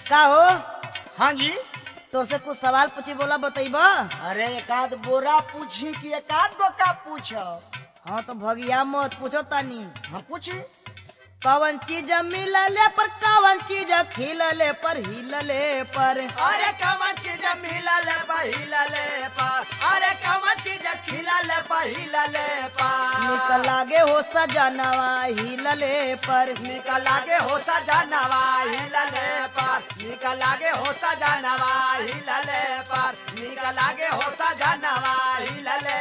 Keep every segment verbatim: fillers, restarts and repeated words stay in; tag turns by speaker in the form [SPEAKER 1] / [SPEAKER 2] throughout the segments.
[SPEAKER 1] का हो
[SPEAKER 2] हाँ जी।
[SPEAKER 1] तो से कुछ सवाल पूछी बोला बतैबा।
[SPEAKER 2] अरे एकाध बोरा पूछी कि एकाध गो का पूछो।
[SPEAKER 1] हाँ तो भगिया मत पूछो तानी।
[SPEAKER 2] हम पूछी
[SPEAKER 1] कवन चीज मिलले पर कवन चीज खिलले पर हिलले पर।
[SPEAKER 3] अरे कवन चीज मिलले पहिलले पर अरे कवन चीज खिलले पहिलले पर
[SPEAKER 1] निक लागे हो सजनवा हिलले पर।
[SPEAKER 3] निक लागे हो सजनवा हिलले पर निक लागे हो सजनवा हिलले पर निक लागे हो सजनवा हिलले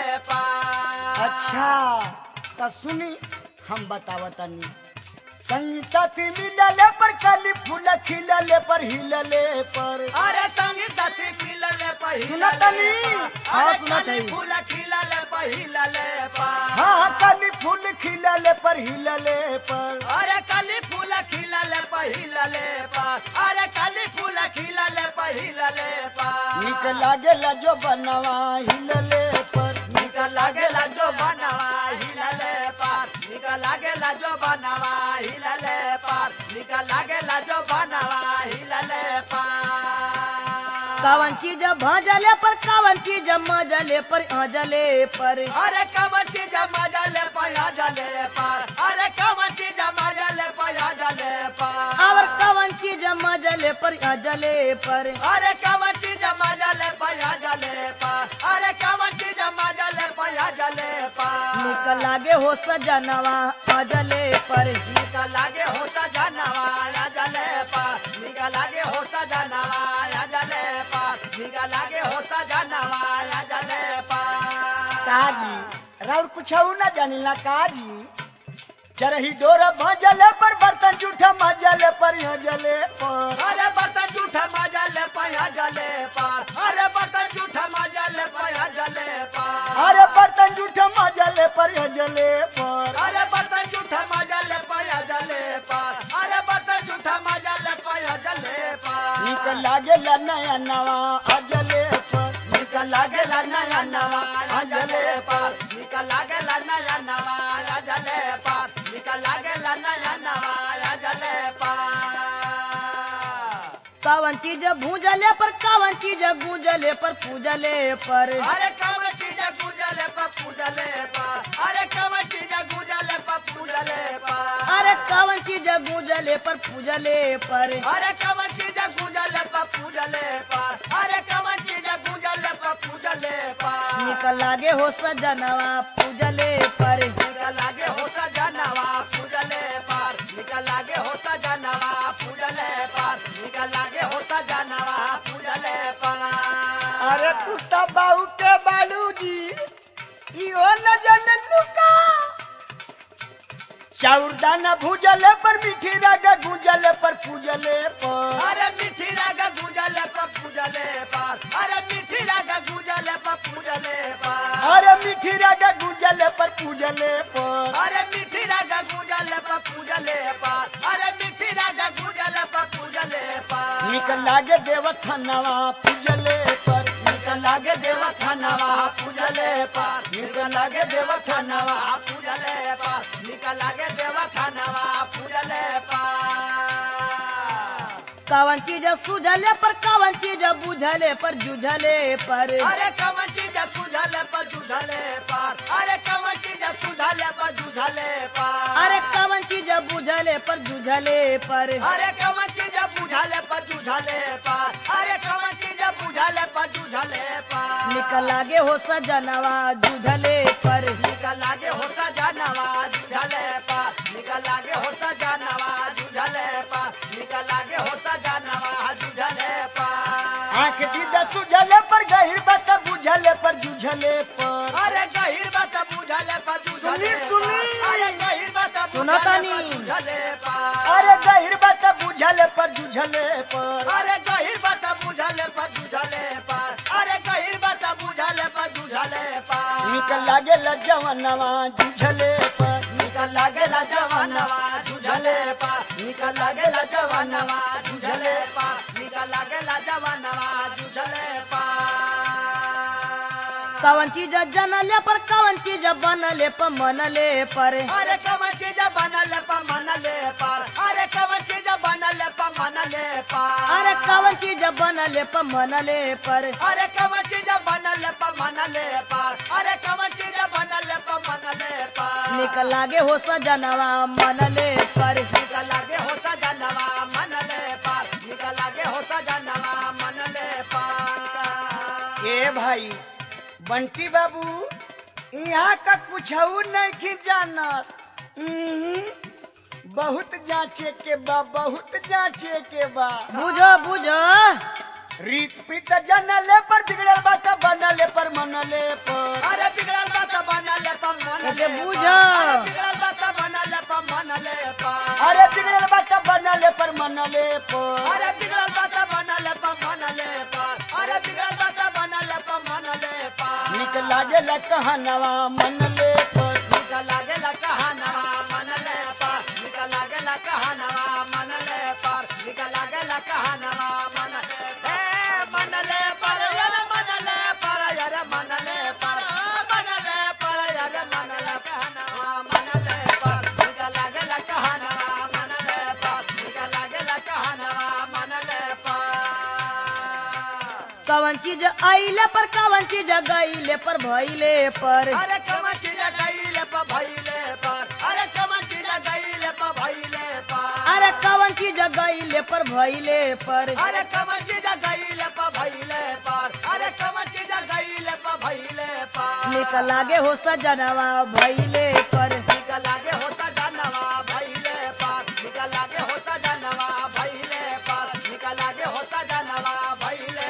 [SPEAKER 3] पर।
[SPEAKER 2] अच्छा तो सुनी हम बतावतनी। संगी साथी मिलले पर कली फूल खिलले पर हिलले पर।
[SPEAKER 3] अरे संगी साथी मिलले पहिलले
[SPEAKER 2] सुनतनी?
[SPEAKER 1] हाँ,
[SPEAKER 3] अरे
[SPEAKER 1] सुनत
[SPEAKER 3] कली
[SPEAKER 1] हई।
[SPEAKER 3] फूल खिलले पहिलले पर
[SPEAKER 2] हाँ कली फूल खिलले पर हिलले पर।
[SPEAKER 3] अरे कली फूल खिलले पहिलले पर अरे कली फूल खिलले पहिलले पर
[SPEAKER 2] निक लागेला जो बनवा हिलले पर।
[SPEAKER 3] निक लागेला जो बनवा हिलले पर निक लागेला जो बनवा हिलले पर निक लागेला जो बनवा हिलले पर।
[SPEAKER 1] कवन चीज भजले पर कवन चीज मजले पर हजले पर।
[SPEAKER 3] अरे कवन चीज मजले पया जले पर अरे कवन चीज मजले पया जले पर
[SPEAKER 1] और कवन चीज मजले पर हजले पर।
[SPEAKER 3] अरे कवन चीज मजले पया जले पर अरे कवन चीज मजले पया जले पर
[SPEAKER 1] निक लागे हो सजनवा हजले पर।
[SPEAKER 3] निक लागे हो सजनवा जले पर निक लागे हो सजनवा जले पर निक लागे हो सजनवा जले पर।
[SPEAKER 2] काजी राउर कुछ न जानिला काजी। चरही डोरा भजले पर बर्तन जूठा मजले पर हजले पर।
[SPEAKER 3] अरे बर्तन जूठा मजले पया जले पर अरे बर्तन जूठा मजले पया जले पर
[SPEAKER 2] अरे बर्तन जूठा मजले पर हजले पर।
[SPEAKER 3] अरे बर्तन जूठा मजले पया जले पर अरे बर्तन जूठा मजले पया जले पर
[SPEAKER 2] निक लागेला नया नवा हजले पर।
[SPEAKER 3] निक लागेला नया नवा जले पर निक लागेला नया नवा जले पर निक लागेला नया नवा जले पर।
[SPEAKER 1] कवन चीज भूजले पर कवन चीज गूंजले पर पूजले पर।
[SPEAKER 3] अरे कवन चीज गुजले पर पूजले पर अरे कवन चीज गुजले पर पूजले पर
[SPEAKER 1] अरे कवन चीज गूंजले पर पूजले पर।
[SPEAKER 3] अरे कवन चीज गुजले पर पूजले पर अरे कवन चीज गुजले पर पूजले पर
[SPEAKER 1] निक लागे हो सजनवा पूजले पर।
[SPEAKER 3] निक लागे हो सजनवा पूजले पर निक लागे हो सजनवा पूजले पर निक लागे हो सजनवा पूजले पर।
[SPEAKER 2] अरे कुत्ता बाऊ के बालू जी इहो न जन लुका। चाउर दाना भूजले पर मीठी राग गुंजले पर पूजले पर।
[SPEAKER 3] अरे मीठी राग गुजले पर पूजले पर अरे मीठी राग गुजले पर पूजले पर
[SPEAKER 2] अरे मीठी राग गुंजले पर पूजले पर।
[SPEAKER 3] अरे मीठी राग गुजले पर पूजले पर अरे मीठी राग गुजले पर पूजले पर
[SPEAKER 2] निक लागे देवथनवा पूजले पर।
[SPEAKER 3] निक लागे देवथनवा पूजले पर निक लागे देवथनवा पूजले पर निक लागे देवथनवा पूजले पर।
[SPEAKER 1] कवन चीज सुझले पर कवन चीज बुझले पर जुझले पर।
[SPEAKER 3] अरे कवन चीज सुझले पर जुझले पर अरे कवन चीज सुझले पर जुझले पर
[SPEAKER 1] अरे कवन चीज बुझले पर जुझले पर।
[SPEAKER 3] अरे कवन चीज बुझले पर जुझले पर अरे कवन चीज बुझले पर जुझले पर
[SPEAKER 1] निक लागे हो सजनवा जुझले पर।
[SPEAKER 3] निक लागे हो सजनवा जुझले पर निक लागे हो सजनवा जुझले पर निक लागे हो सजनवा जुझले पर।
[SPEAKER 2] आँख दीदा सुझले पर गहिर बात बुझले पर जुझले पर।
[SPEAKER 3] अरे गहिर बात बुझले पर जुझले
[SPEAKER 2] सुनी, सुनी।
[SPEAKER 3] पर अरे गहिर बात
[SPEAKER 1] सुनतानी।
[SPEAKER 3] बुझले पर जुझले पर
[SPEAKER 2] अरे गहिर बात बुझले पर जुझले पर।
[SPEAKER 3] अरे गहिर बात बुझले पर जुझले पर अरे गहिर बात बुझले पर जुझले पर
[SPEAKER 2] निक लागेला जवनवा जुझले पर।
[SPEAKER 3] निक लागेला जवानवा जुझले पर निक लागेला जवानवा जुझले पर निक लागेला जवानवा जुझले पर।
[SPEAKER 1] कवन चीज जनले पर कवन चीज बनले पर मनले पर
[SPEAKER 3] अरे कवन चीज बनल पर मनले पर अरे कवन चीज बनल पर मनले पर
[SPEAKER 1] अरे कवन चीज बनले पर मनले पर
[SPEAKER 3] अरे कवन चीज बनल पर मनले पर अरे कवन चीज बनल पर मनले पर
[SPEAKER 1] निक लागे हो सजनवा मनले पर
[SPEAKER 3] निकल लागे हो सजनवा मनले पर निकल लागे हो सजनवा मनले पर
[SPEAKER 2] ए भाई बंटी बाबू यहाँ का कुछ नहीं जानत उहुं, बहुत जांचे के बा बहुत जांचे के बा
[SPEAKER 1] बुझो बुझो
[SPEAKER 2] रीत पीत जनले पर बिगड़ल बात बनले पर मनले पर
[SPEAKER 3] अरे बिगड़ल बात बनल पर मनले
[SPEAKER 1] एके
[SPEAKER 3] पर।
[SPEAKER 1] बुझो।
[SPEAKER 3] अरे बिगड़ल बात बनल पर मनले पर
[SPEAKER 2] अरे बिगड़ल बात बनले पर मनले पर
[SPEAKER 3] अरे बिगड़ल बात बनल पर मनले पर अरे बिगड़ल बात बनल पर मनले पर
[SPEAKER 2] निक लागे ला कहनवा मनले पर
[SPEAKER 3] निकल लागे ला कहानवा मनले पर निकल लागे ला कहानवा मनले पर निकल लागे ला कहानवा मनले ए मनले पर यार मनले पर यार मनले पर मनले पर यार मनले कहानवा मनले पर निकल लागे ला कहानवा मनले पर निकल लागे ला कहानवा मनले पर
[SPEAKER 1] कवन चीज आइले पर कवन चीज गईले पर भइले पर
[SPEAKER 3] अरे कमर चीज गईले पर भइले पर अरे कमर चीज गईले पर भइले पर
[SPEAKER 1] अरे कवन चीज गईले पर भइले पर
[SPEAKER 3] अरे कमर चीज गईले पर भइले पर अरे कमर चीज गईले पर भइले पर
[SPEAKER 1] निक लागे हो सजनवा भइले पर
[SPEAKER 3] निकल लागे हो सजनवा भइले पर निकल लागे हो सजनवा भइले पर निकल लागे हो सजनवा भइले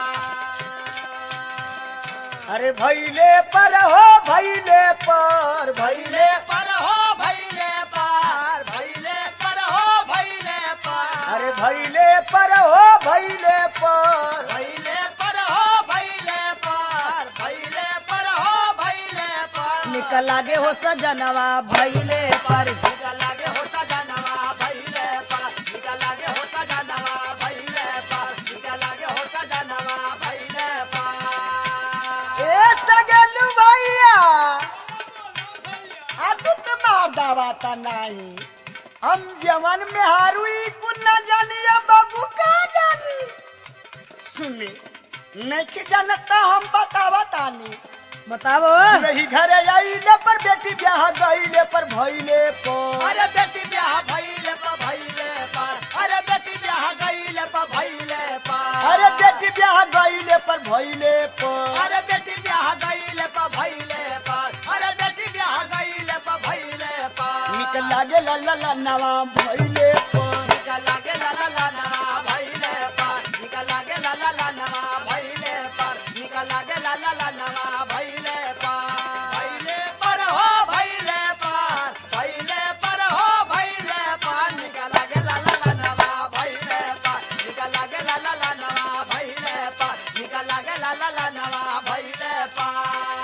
[SPEAKER 3] पर
[SPEAKER 2] अरे भैले पर हो भैले पर
[SPEAKER 3] भइले पर हो भइले पर भइले पर हो भइले पर
[SPEAKER 2] अरे भैले पर हो भैले पर
[SPEAKER 3] भइले पर हो भइले पर भइले पर हो भइले पर
[SPEAKER 1] निक लागे हो सजनवा भइले पर
[SPEAKER 3] निकल लागे हो सजनवा भइले पर निकल लागे हो सजनवा भइले पर निकल लागे हो सजनवा भइले पर
[SPEAKER 2] ए सगलू भैया आ तू तो मार दावाता नहीं हम जवन में हारुई कुन न जानिया बाबू का जानी सुनी नहीं जानता हम बतावतानी
[SPEAKER 1] बताओ
[SPEAKER 2] रही घरे आइले पर बेटी ब्याह गईले पर भइले पर
[SPEAKER 3] अरे बेटी ब्याह भइले पर भइले पर अरे बेटी ब्याह गईले पर भइले पर
[SPEAKER 2] अरे बेटी ब्याह गईले पर भइले पर
[SPEAKER 3] अरे बेटी ब्याह गईले पर भइले पर अरे बेटी ब्याह गईले पर भइले पर
[SPEAKER 2] निक लागे ला ला ला नवा भइले पर
[SPEAKER 3] निकल लागे ला ला ला नवा भइले पर निकल लागे ला ला ला नवा भइले पर निकल लागे ला ला ला नवा भइले पर भइले पर हो भइले पर भइले पर हो भइले पर निकल लागे ला ला ला नवा भइले पर निकल लागे ला ला ला नवा भइले पर निकल लागे ला ला ला नवा भइले पर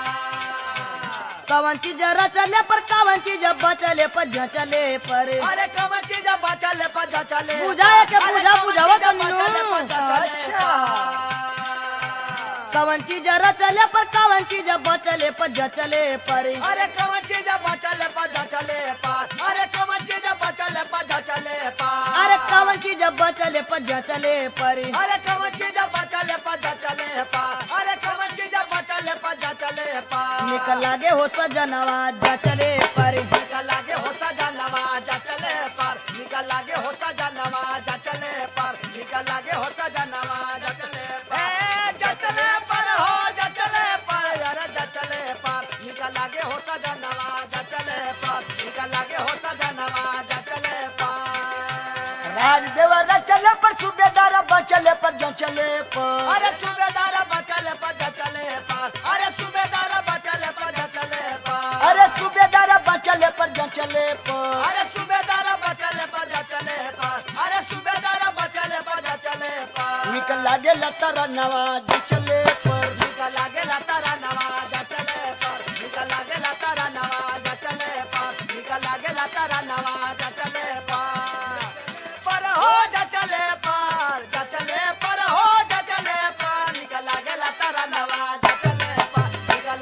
[SPEAKER 1] कवन चीज रचले पर कवन चीज बचले पर झचले पर
[SPEAKER 3] अरे कवन चीज बचले पर झचले
[SPEAKER 1] बुझाए के
[SPEAKER 3] अरे
[SPEAKER 1] बुझा
[SPEAKER 3] कवन
[SPEAKER 1] बुझावा
[SPEAKER 3] चीज
[SPEAKER 1] तन्नू।
[SPEAKER 3] बचले पर झचले
[SPEAKER 2] अच्छा।
[SPEAKER 1] कवन चीज रचले पर कवन चीज बचले पर झचले पर
[SPEAKER 3] अरे कवन चीज बचले पर झचले पर अरे कवन चीज बचले पर झचले पर
[SPEAKER 1] अरे कवन चीज बचले पर झचले पर
[SPEAKER 3] अरे कवन चीज बचले पर झचले पर अरे कवन चीज बचले पर झचले पर
[SPEAKER 1] निक लागे हो सजनवा झचले पर
[SPEAKER 3] निकल लागे हो सजनवा झचले पर निकल लागे हो सजनवा झचले पर निकल लागे हो सजनवा झचले पर ए झचले पर हो झचले पर अरे झचले पर निकल लागे हो सजनवा झचले पर निकल लागे हो सजनवा झचले पर
[SPEAKER 2] राजदेव रचले पर सूबेदार बचले पर जचले पर
[SPEAKER 3] अरे सूबेदार बचले पर झचले पर अरे सूबेदार बचले पर झचले पर
[SPEAKER 2] अरे सूबेदार बचले पर जचले पर
[SPEAKER 3] अरे सूबेदार बचले पर झचले पर अरे सूबेदार बचले पर झचले पर
[SPEAKER 2] निक लागे ला तारा नवा जचले पर
[SPEAKER 3] निकल लागे ला तारा नवा झचले पर निकल लागे ला तारा नवा झचले पर निकल लागे ला तारा नवा झचले पर पर हो झचले पर झचले पर हो झचले पर निकल लागे ला तारा नवा झचले पर निकल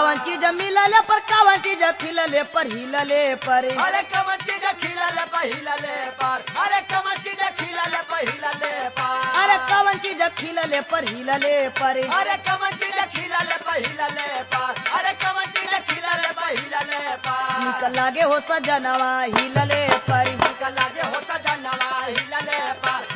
[SPEAKER 1] कावन चीज मिलले पर कावन चीज खिलले पर हिलले पर
[SPEAKER 3] अरे कमन चीज खिलले पहिलले पर अरे कमन चीज खिलले पहिलले पर
[SPEAKER 1] अरे कावन चीज खिलले पर हिलले पर
[SPEAKER 3] अरे कमन चीज खिलले पहिलले पर अरे कमन चीज खिलले पहिलले पर
[SPEAKER 1] निक लागे हो सजनवा हिलले पर
[SPEAKER 3] निक लागे हो सजनवा हिलले पर